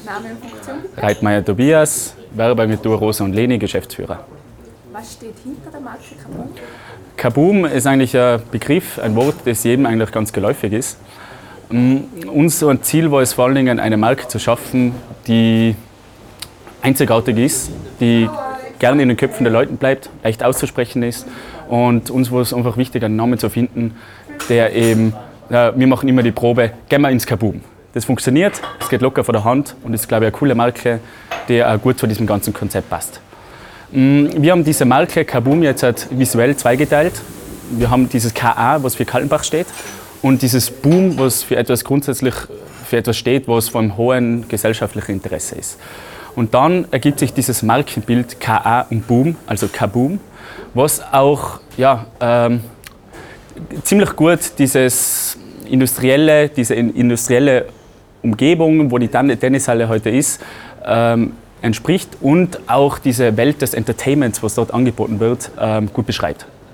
Name und Funktion bitte? Reitmeier Tobias, Werbeagentur Rosa und Leni, Geschäftsführer. Was steht hinter der Marke Kaboom? Kaboom ist eigentlich ein Begriff, ein Wort, das jedem eigentlich ganz geläufig ist. Unser Ziel war es vor allen Dingen, eine Marke zu schaffen, die einzigartig ist, die gerne in den Köpfen der Leute bleibt, leicht auszusprechen ist. Und uns war es einfach wichtig, einen Namen zu finden, der eben, wir machen immer die Probe, gehen wir ins Kaboom. Das funktioniert, es geht locker von der Hand und ist, glaube ich, eine coole Marke, die auch gut zu diesem ganzen Konzept passt. Wir haben diese Marke Kaboom jetzt halt visuell zweigeteilt. Wir haben dieses KA, was für Kaltenbach steht, und dieses Boom, was für etwas grundsätzlich für etwas steht, was von hohem gesellschaftlichem Interesse ist. Und dann ergibt sich dieses Markenbild KA und Boom, also Kaboom, was auch ziemlich gut diese industrielle Umgebung, wo die Tennishalle heute ist, entspricht und auch diese Welt des Entertainments, was dort angeboten wird, gut beschreibt.